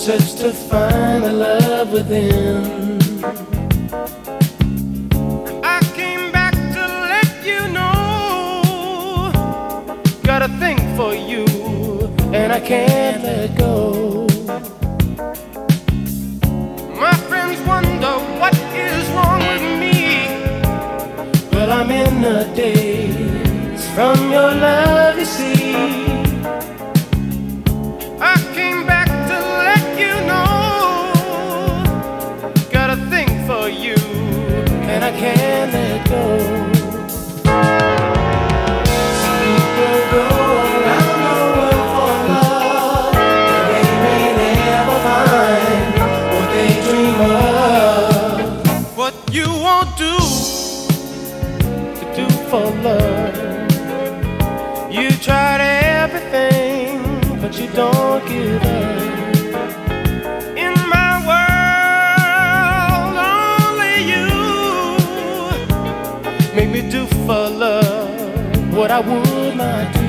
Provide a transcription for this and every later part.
search to find the love within. I came back to let you know, got a thing for you, and I can't let go. My friends wonder what is wrong with me. Well, I'm in the daze from your love, you see. I came back to let you know, got a thing for you, and I can't let go. Some people go around the world for love, and they may never find what they dream of. What you won't do to do for love, you tried everything, but you don't give up. In my world, only you make me do for love what I would not do.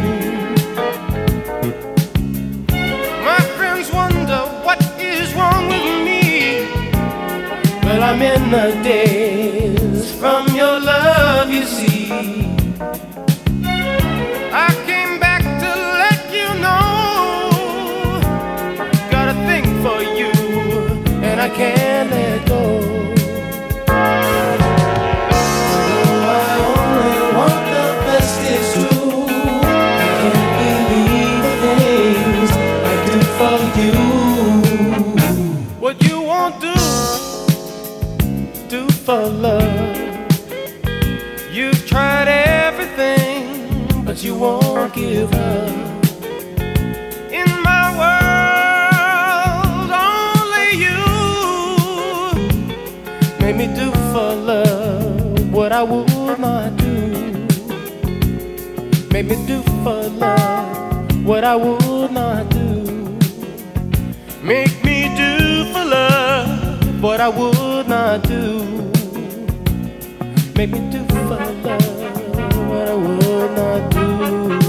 My friends wonder what is wrong with me. Well, I'm in the daze from your love, you see. I came back to let you know, got a thing for you, and I can't let go. Oh, I only want the best, it's true. I can't believe the things I do for you. What you won't do for love. You've tried everything, but you won't give up. In my world, only you make me do for love what I would not do. Make me do for love what I would not do. Make me do for love what I would not do. Make me do for love what I would not do.